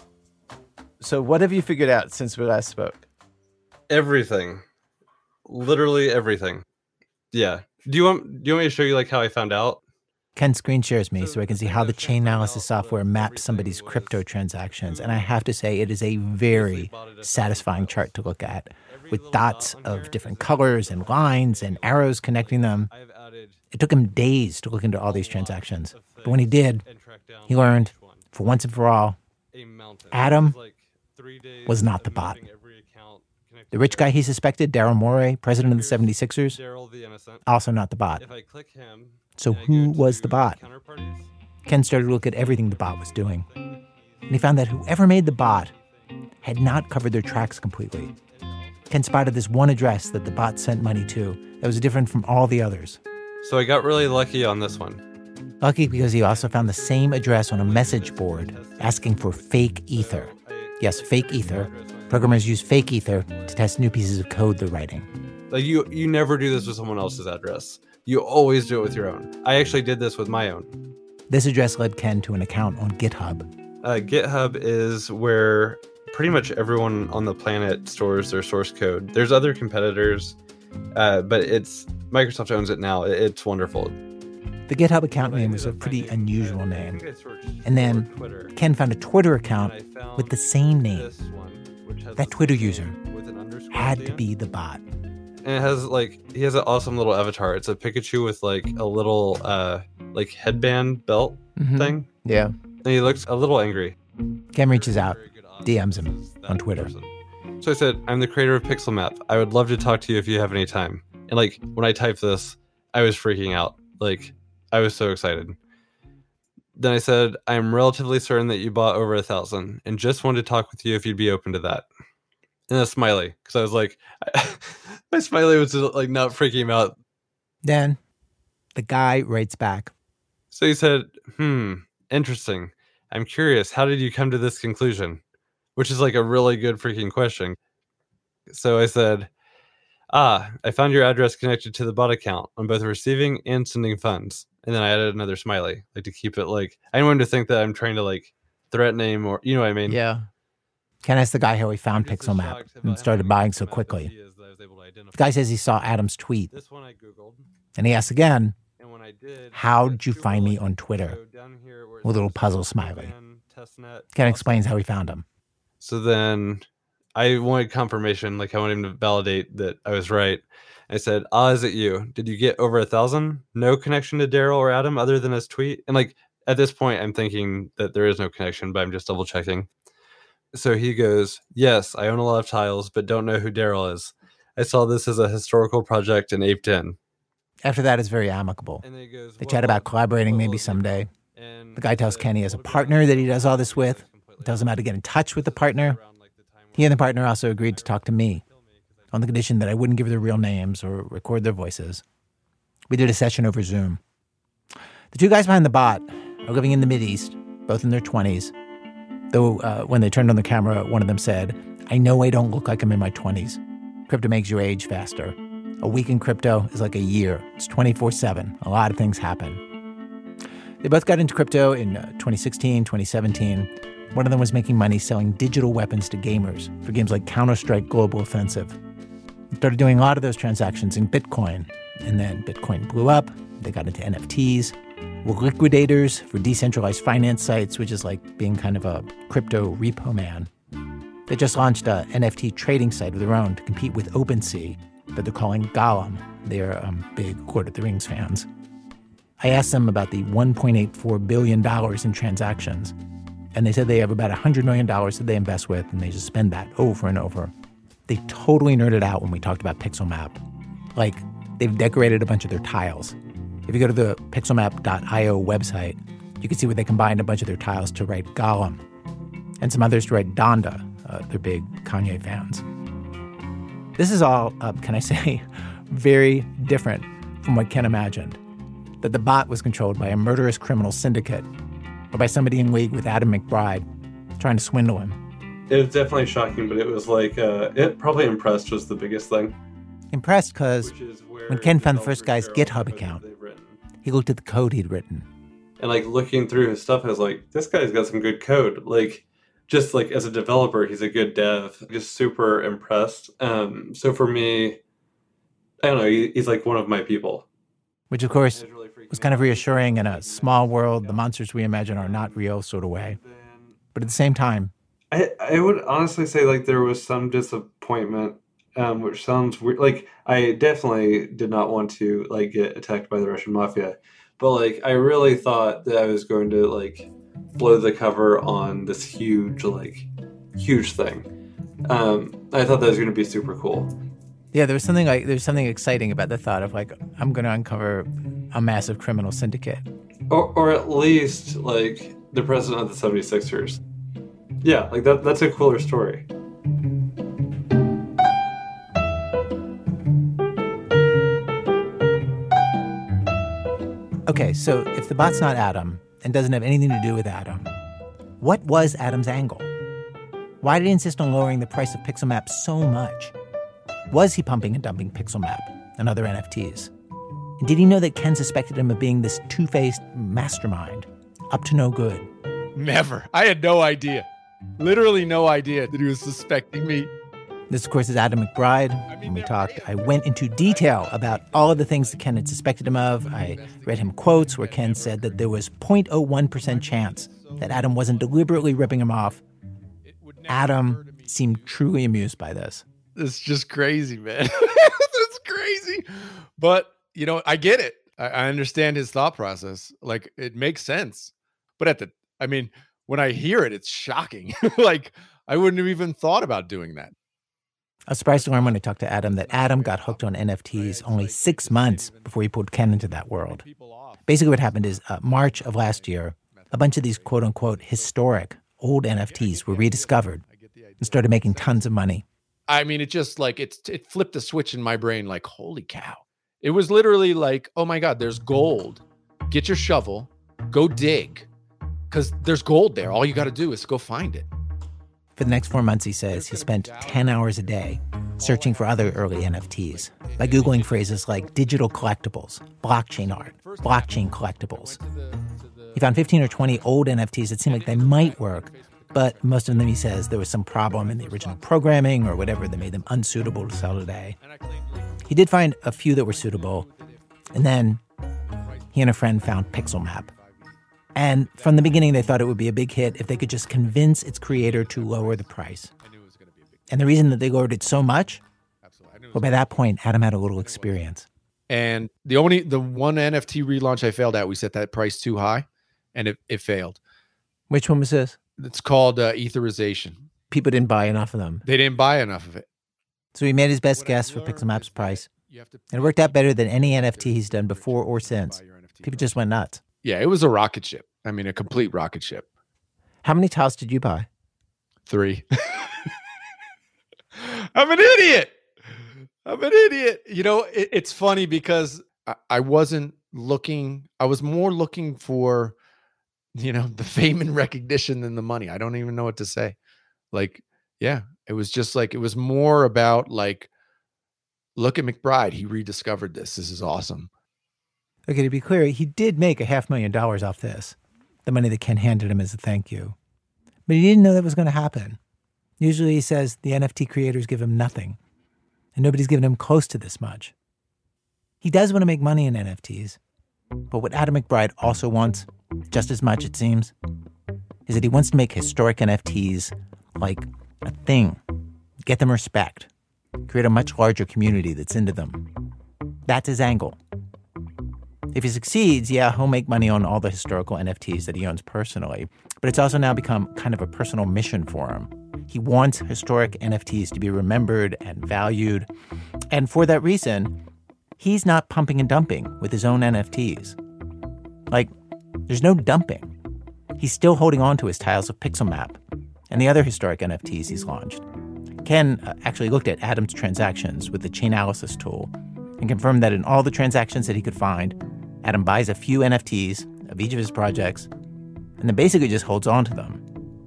So what have you figured out since we last spoke? Everything. Literally everything. Yeah. Do you want me to show you like how I found out? Ken screen shares me so I can see how the chain analysis software maps somebody's crypto transactions. And I have to say, it is a very satisfying chart to look at, with dots of different colors and lines and arrows connecting them. It took him days to look into all these transactions. But when he did, he learned, for once and for all, Adam was not the bot. The rich guy he suspected, Daryl Morey, president of the 76ers, also not the bot. So who was the bot? Ken started to look at everything the bot was doing. And he found that whoever made the bot had not covered their tracks completely. Ken spotted this one address that the bot sent money to that was different from all the others. So I got really lucky on this one. Lucky because he also found the same address on a message board asking for fake ether. Yes, fake ether. Programmers use fake ether to test new pieces of code they're writing. Like you never do this with someone else's address. You always do it with your own. I actually did this with my own. This address led Ken to an account on GitHub. GitHub is where pretty much everyone on the planet stores their source code. There's other competitors, but Microsoft owns it now. It's wonderful. The GitHub account name was a pretty unusual name. And then Ken found a Twitter account with the same name. That Twitter user had to be the bot. And he has an awesome little avatar. It's a Pikachu with like a little headband belt thing. Yeah. And he looks a little angry. Ken reaches out, DMs him on Twitter. So I said, "I'm the creator of Pixelmap. I would love to talk to you if you have any time." And when I type this, I was freaking out. Like, I was so excited. Then I said, I'm relatively certain that you bought over 1,000 and just wanted to talk with you if you'd be open to that. And a smiley, because I was like, my smiley was like not freaking him out. Then the guy writes back. So he said, interesting. I'm curious, how did you come to this conclusion? Which is like a really good freaking question. So I said, I found your address connected to the bot account on both receiving and sending funds. And then I added another smiley, like to keep it like, I didn't want him to think that I'm trying to like threaten him or, you know what I mean? Yeah. Ken asked the guy how he found Pixelmap and started buying so quickly. The guy says he saw Adam's tweet. This one I Googled. And he asks again, and when I did, how'd you find me on Twitter? With a little puzzle smiley. Ken explains how he found him. So then I wanted confirmation, like I wanted him to validate that I was right. I said, is it you? Did you get over 1,000? No connection to Daryl or Adam other than his tweet? And like at this point, I'm thinking that there is no connection, but I'm just double checking. So he goes, yes, I own a lot of tiles, but don't know who Daryl is. I saw this as a historical project and aped in. After that, it's very amicable. They chat about collaborating maybe someday. The guy tells Ken he has a partner that he does all this with. He tells him how to get in touch with the partner. He and the partner also agreed to talk to me on the condition that I wouldn't give their real names or record their voices. We did a session over Zoom. The two guys behind the bot are living in the Mideast, both in their 20s. Though when they turned on the camera, one of them said, I know I don't look like I'm in my 20s. Crypto makes you age faster. A week in crypto is like a year. It's 24/7. A lot of things happen. They both got into crypto in 2016, 2017. One of them was making money selling digital weapons to gamers for games like Counter-Strike Global Offensive. They started doing a lot of those transactions in Bitcoin. And then Bitcoin blew up. They got into NFTs. Were liquidators for decentralized finance sites, which is like being kind of a crypto repo man. They just launched an NFT trading site of their own to compete with OpenSea that they're calling Golem. They're big Lord of the Rings fans. I asked them about the $1.84 billion in transactions, and they said they have about $100 million that they invest with, and they just spend that over and over. They totally nerded out when we talked about Pixelmap. Like, they've decorated a bunch of their tiles. If you go to the pixelmap.io website, you can see where they combined a bunch of their tiles to write Golem, and some others to write Donda. They're big Kanye fans. This is all, can I say, very different from what Ken imagined. That the bot was controlled by a murderous criminal syndicate or by somebody in league with Adam McBride trying to swindle him. It was definitely shocking, but it was like, it probably impressed was the biggest thing. Impressed because when Ken found the first guy's GitHub account, he looked at the code he'd written. And like looking through his stuff, I was like, this guy's got some good code. Like, just like as a developer, he's a good dev. Just super impressed. So for me, I don't know, he's like one of my people. Which, of course, was kind of reassuring in a small world, the monsters we imagine are not real sort of way. But at the same time, I would honestly say like there was some disappointment, which sounds weird. Like I definitely did not want to like get attacked by the Russian mafia, but like I really thought that I was going to like blow the cover on this huge thing. I thought that was going to be super cool. Yeah, there's something exciting about the thought of like I'm going to uncover a massive criminal syndicate, or at least like the president of the 76ers. Yeah, like that's a cooler story. Okay, so if the bot's not Adam and doesn't have anything to do with Adam, what was Adam's angle? Why did he insist on lowering the price of Pixelmap so much? Was he pumping and dumping Pixelmap and other NFTs? And did he know that Ken suspected him of being this two-faced mastermind, up to no good? Never. I had no idea. Literally no idea that he was suspecting me. This, of course, is Adam McBride. When we talked, I went into detail about all of the things that Ken had suspected him of. I read him quotes where Ken said that there was 0.01% chance that Adam wasn't deliberately ripping him off. Adam seemed truly amused by this. It's just crazy, man. It's crazy. But, you know, I get it. I understand his thought process. Like, it makes sense. But when I hear it, it's shocking. Like, I wouldn't have even thought about doing that. I was surprised to learn when I talked to Adam that Adam got hooked on NFTs only 6 months before he pulled Ken into that world. Basically what happened is March of last year, a bunch of these quote-unquote historic old NFTs were rediscovered and started making tons of money. I mean, it just like, it flipped a switch in my brain like, holy cow. It was literally like, oh my God, there's gold. Get your shovel, go dig, because there's gold there. All you got to do is go find it. For the next 4 months, he says, he spent 10 hours a day searching for other early NFTs by Googling phrases like digital collectibles, blockchain art, blockchain collectibles. He found 15 or 20 old NFTs that seemed like they might work, but most of them, he says, there was some problem in the original programming or whatever that made them unsuitable to sell today. He did find a few that were suitable, and then he and a friend found Pixelmap. And from the beginning, they thought it would be a big hit if they could just convince its creator to lower the price. And the reason that they lowered it so much, well, by that point, Adam had a little experience. And the one NFT relaunch I failed at, we set that price too high, and it failed. Which one was this? It's called Etherization. People didn't buy enough of them. They didn't buy enough of it. So he made his best guess for Pixelmap's price. And it worked out better than any NFT he's done before or since. People just went nuts. Yeah, it was a rocket ship. I mean, a complete rocket ship. How many tiles did you buy? 3. I'm an idiot. You know, it's funny because I wasn't looking. I was more looking for, you know, the fame and recognition than the money. I don't even know what to say. Like, yeah, it was just like, it was more about like, look at McBride. He rediscovered this. This is awesome. Okay, to be clear, he did make $500,000 off this, the money that Ken handed him as a thank you. But he didn't know that was going to happen. Usually he says the NFT creators give him nothing, and nobody's given him close to this much. He does want to make money in NFTs, but what Adam McBride also wants, just as much it seems, is that he wants to make historic NFTs like a thing, get them respect, create a much larger community that's into them. That's his angle. If he succeeds, yeah, he'll make money on all the historical NFTs that he owns personally, but it's also now become kind of a personal mission for him. He wants historic NFTs to be remembered and valued, and for that reason, he's not pumping and dumping with his own NFTs. Like, there's no dumping. He's still holding on to his tiles of Pixelmap and the other historic NFTs he's launched. Ken actually looked at Adam's transactions with the Chainalysis tool and confirmed that in all the transactions that he could find, Adam buys a few NFTs of each of his projects and then basically just holds on to them.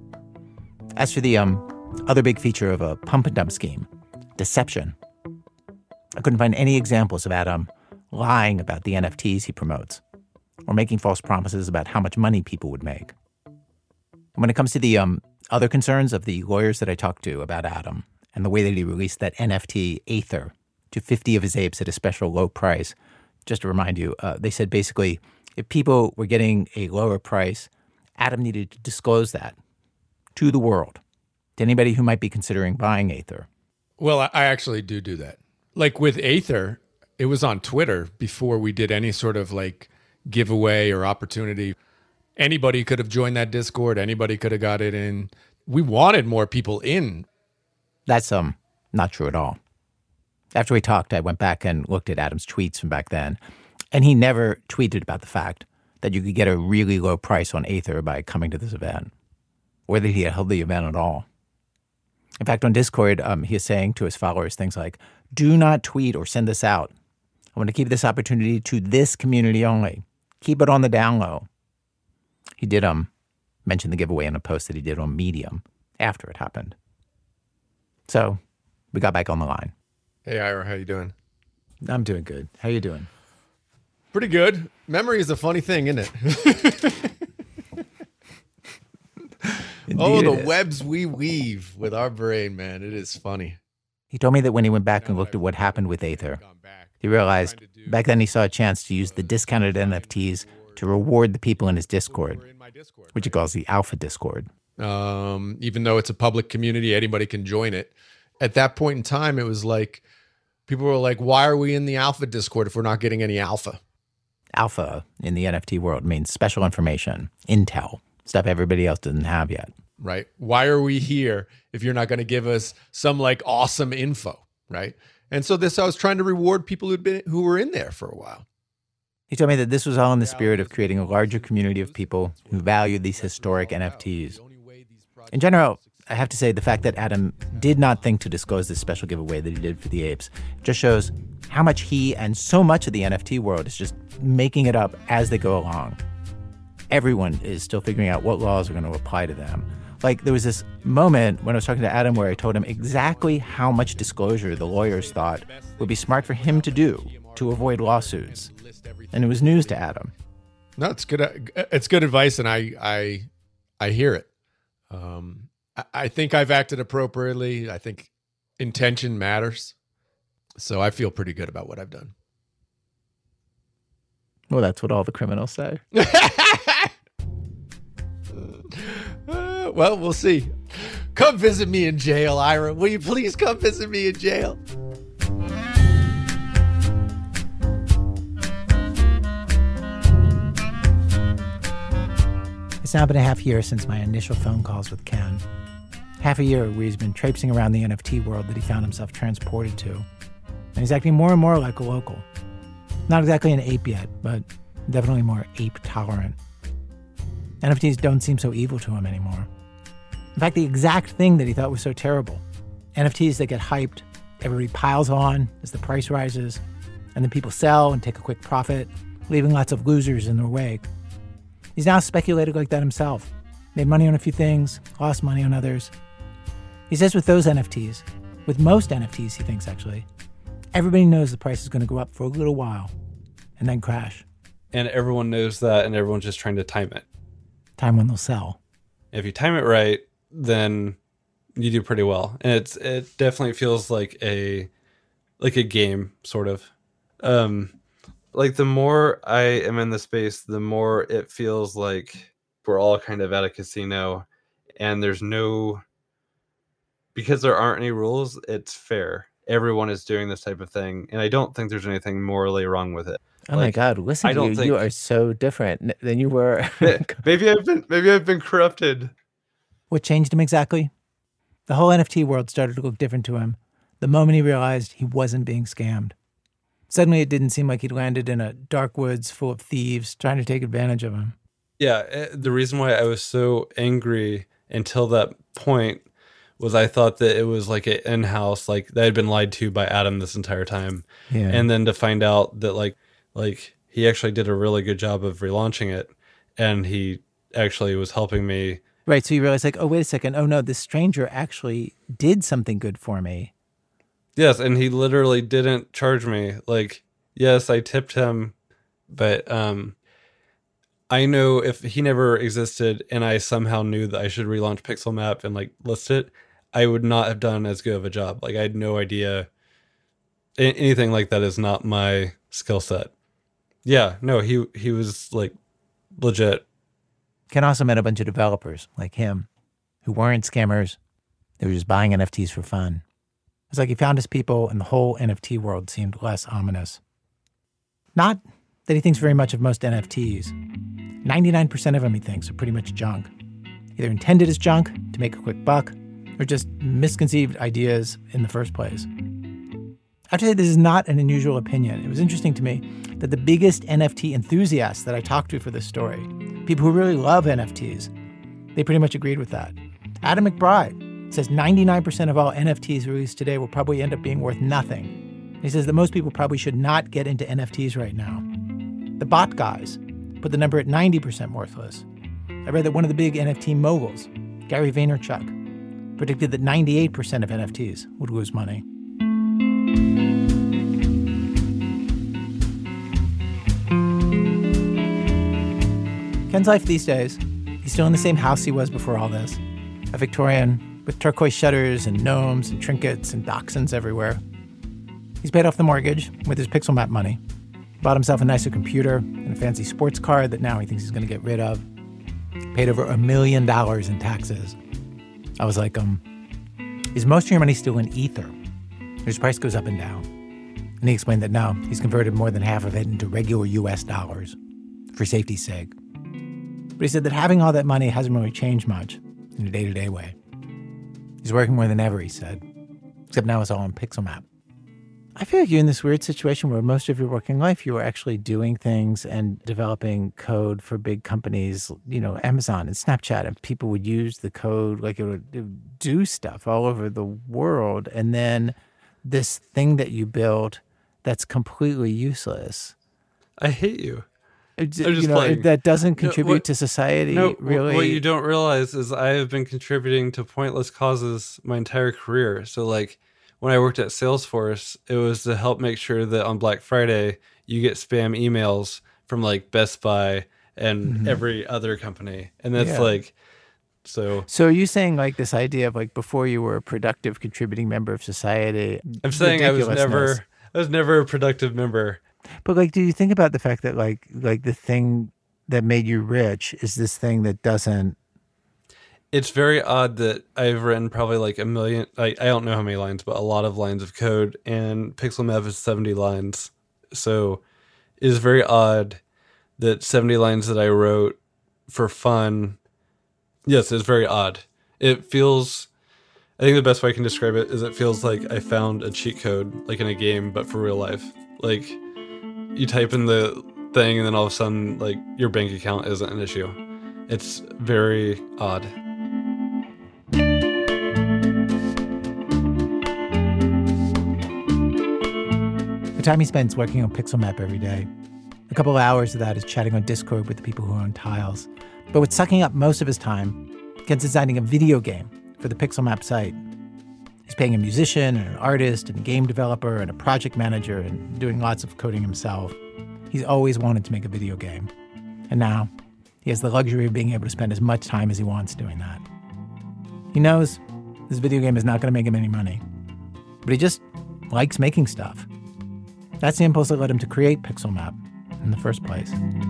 As for the other big feature of a pump and dump scheme, deception, I couldn't find any examples of Adam lying about the NFTs he promotes or making false promises about how much money people would make. And when it comes to the other concerns of the lawyers that I talked to about Adam and the way that he released that NFT Aether to 50 of his apes at a special low price, just to remind you, they said basically if people were getting a lower price, Adam needed to disclose that to the world, to anybody who might be considering buying Aether. Well, I actually do that. Like with Aether, it was on Twitter before we did any sort of like giveaway or opportunity. Anybody could have joined that Discord. Anybody could have got it in. We wanted more people in. That's not true at all. After we talked, I went back and looked at Adam's tweets from back then, and he never tweeted about the fact that you could get a really low price on Aether by coming to this event, or that he had held the event at all. In fact, on Discord, he is saying to his followers things like, do not tweet or send this out. I want to keep this opportunity to this community only. Keep it on the down low. He did mention the giveaway in a post that he did on Medium after it happened. So we got back on the line. Hey, Ira, how you doing? I'm doing good. How you doing? Pretty good. Memory is a funny thing, isn't it? The webs we weave with our brain, man. It is funny. He told me that when he went back and looked at what happened with Aether, he realized back then he saw a chance to use the discounted NFTs to reward the people in his Discord, which he calls the Alpha Discord. Even though it's a public community, anybody can join it. At that point in time, it was like, people were like, why are we in the Alpha Discord if we're not getting any alpha? Alpha in the NFT world means special information, intel, stuff everybody else doesn't have yet. right? Why are we here if you're not going to give us some like awesome info, right? And so I was trying to reward people who were in there for a while. He told me that this was all in the spirit of creating a larger community of people who value these historic NFTs. In general, I have to say the fact that Adam did not think to disclose this special giveaway that he did for the apes just shows how much he and so much of the NFT world is just making it up as they go along. Everyone is still figuring out what laws are going to apply to them. Like, there was this moment when I was talking to Adam where I told him exactly how much disclosure the lawyers thought would be smart for him to do to avoid lawsuits. And it was news to Adam. No, it's good. It's good advice, and I hear it. I think I've acted appropriately. I think intention matters. So I feel pretty good about what I've done. Well, that's what all the criminals say. Well, we'll see. Come visit me in jail, Ira. Will you please come visit me in jail? It's now been a half year since my initial phone calls with Ken. Half a year where he's been traipsing around the NFT world that he found himself transported to. And he's acting more and more like a local. Not exactly an ape yet, but definitely more ape-tolerant. NFTs don't seem so evil to him anymore. In fact, the exact thing that he thought was so terrible. NFTs that get hyped, everybody piles on as the price rises, and then people sell and take a quick profit, leaving lots of losers in their wake. He's now speculated like that himself. Made money on a few things, lost money on others. He says with those NFTs, with most NFTs he thinks actually, everybody knows the price is going to go up for a little while and then crash. And everyone knows that, and everyone's just trying to time it. Time when they'll sell. If you time it right, then you do pretty well. And it definitely feels like a game, sort of. Like, the more I am in the space, the more it feels like we're all kind of at a casino, and because there aren't any rules, it's fair. Everyone is doing this type of thing, and I don't think there's anything morally wrong with it. Oh my God! Listen to you. You are so different than you were. Maybe I've been corrupted. What changed him exactly? The whole NFT world started to look different to him the moment he realized he wasn't being scammed. Suddenly, it didn't seem like he'd landed in a dark woods full of thieves trying to take advantage of him. Yeah, the reason why I was so angry until that point was I thought that it was like an in-house, like that had been lied to by Adam this entire time. Yeah. And then to find out that like he actually did a really good job of relaunching it, and he actually was helping me. Right, so you realize like, oh, wait a second. Oh, no, this stranger actually did something good for me. Yes, and he literally didn't charge me. Like, yes, I tipped him, but I know if he never existed and I somehow knew that I should relaunch Pixel Map and like list it, I would not have done as good of a job. Like, I had no idea. Anything like that is not my skill set. Yeah, no, he was like legit. Ken also met a bunch of developers like him who weren't scammers. They were just buying NFTs for fun. It's like he found his people and the whole NFT world seemed less ominous. Not that he thinks very much of most NFTs. 99% of them he thinks are pretty much junk. Either intended as junk to make a quick buck or just misconceived ideas in the first place. I have to say this is not an unusual opinion. It was interesting to me that the biggest NFT enthusiasts that I talked to for this story, people who really love NFTs, they pretty much agreed with that. Adam McBride says 99% of all NFTs released today will probably end up being worth nothing. He says that most people probably should not get into NFTs right now. The bot guys put the number at 90% worthless. I read that one of the big NFT moguls, Gary Vaynerchuk, predicted that 98% of NFTs would lose money. Ken's life these days, he's still in the same house he was before all this. A Victorian with turquoise shutters and gnomes and trinkets and dachshunds everywhere. He's paid off the mortgage with his Pixel Map money, bought himself a nicer computer and a fancy sports car that now he thinks he's going to get rid of, paid over $1 million in taxes. I was like, is most of your money still in Ether? Whose price goes up and down. And he explained that now he's converted more than half of it into regular US dollars for safety's sake. But he said that having all that money hasn't really changed much. in a day-to-day way. He's working more than ever, he said, except now it's all on Pixelmap. I feel like you're in this weird situation where most of your working life you were actually doing things and developing code for big companies, Amazon and Snapchat, and people would use the code like it would do stuff all over the world. And then this thing that you built that's completely useless. I hate you. That doesn't contribute to society, really. What you don't realize is I have been contributing to pointless causes my entire career. So like, when I worked at Salesforce, it was to help make sure that on Black Friday, you get spam emails from like Best Buy and every other company. And that's So are you saying like this idea of like before you were a productive contributing member of society? I'm saying I was never a productive member. But like, do you think about the fact that like the thing that made you rich is this thing that doesn't? It's very odd that I've written probably like 1 million, I don't know how many lines, but a lot of lines of code, and Pixelmap is 70 lines. So it is very odd that 70 lines that I wrote for fun, yes, it's very odd. It feels, I think the best way I can describe it is it feels like I found a cheat code, like in a game, but for real life. Like, you type in the thing and then all of a sudden, like, your bank account isn't an issue. It's very odd. The time he spends working on Pixelmap every day, a couple of hours of that is chatting on Discord with the people who own Tiles. But what's sucking up most of his time, Ken's designing a video game for the Pixelmap site. He's paying a musician and an artist and a game developer and a project manager and doing lots of coding himself. He's always wanted to make a video game. And now he has the luxury of being able to spend as much time as he wants doing that. He knows this video game is not going to make him any money, but he just likes making stuff. That's the impulse that led him to create Pixelmap in the first place.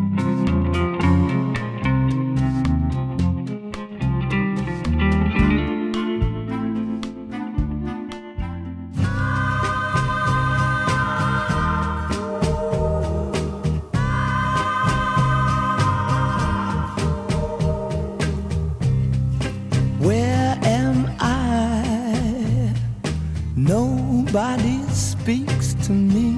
Where am I? Nobody speaks to me.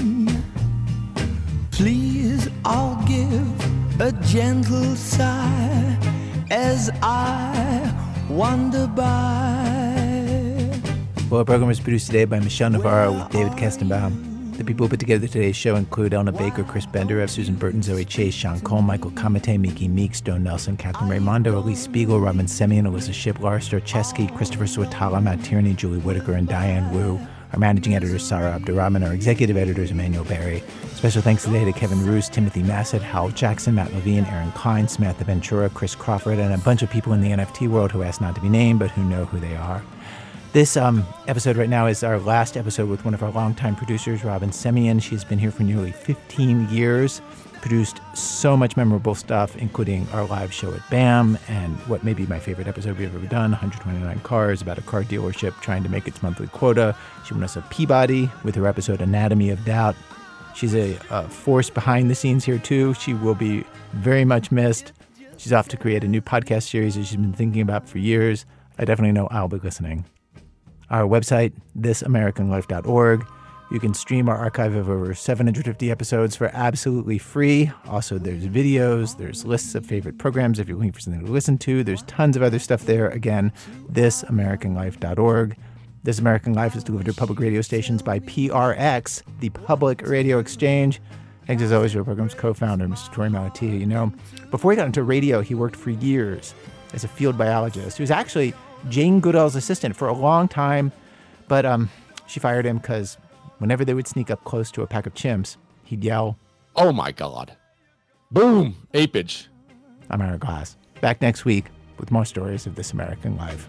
Please, I'll give a gentle sigh as I wander by. Well, our program was produced today by Michelle Navarro with David Kestenbaum. The people who put together today's show include Elna Baker, Chris Benderev, Susan Burton, Zoe Chase, Sean Cole, Michael Kamate, Miki Meeks, Stone Nelson, Catherine Raimondo, Elise Spiegel, Robin Semyon, Alyssa Shipp, Laura Starcheski, Christopher Swatala, Matt Tierney, Julie Whitaker, and Diane Wu. Our managing editor is Sarah Abdurrahman. Our executive editor is Emmanuel Berry. Special thanks today to Kevin Roos, Timothy Massett, Hal Jackson, Matt Levine, Aaron Klein, Samantha Ventura, Chris Crawford, and a bunch of people in the NFT world who asked not to be named, but who know who they are. This episode right now is our last episode with one of our longtime producers, Robin Semyon. She's been here for nearly 15 years, produced so much memorable stuff, including our live show at BAM and what may be my favorite episode we've ever done, 129 Cars, about a car dealership trying to make its monthly quota. She won us a Peabody with her episode Anatomy of Doubt. She's a force behind the scenes here, too. She will be very much missed. She's off to create a new podcast series that she's been thinking about for years. I definitely know I'll be listening. Our website, thisamericanlife.org. You can stream our archive of over 750 episodes for absolutely free. Also, there's videos, there's lists of favorite programs if you're looking for something to listen to. There's tons of other stuff there. Again, thisamericanlife.org. This American Life is delivered to public radio stations by PRX, the Public Radio Exchange. Thanks as always to our program's co-founder, Mr. Torey Malatia. You know, before he got into radio, he worked for years as a field biologist. He was actually Jane Goodall's assistant for a long time, but she fired him because whenever they would sneak up close to a pack of chimps, he'd yell, "Oh my God. Boom. Apage." I'm Ira Glass. Back next week with more stories of This American Life.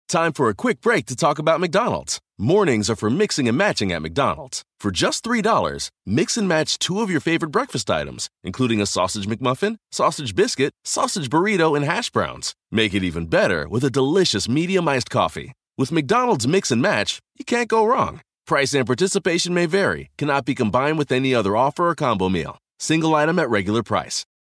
Time for a quick break to talk about McDonald's. Mornings are for mixing and matching at McDonald's. For just $3, mix and match 2 of your favorite breakfast items, including a sausage McMuffin, sausage biscuit, sausage burrito, and hash browns. Make it even better with a delicious medium iced coffee. With McDonald's Mix and Match, you can't go wrong. Price and participation may vary, cannot be combined with any other offer or combo meal. Single item at regular price.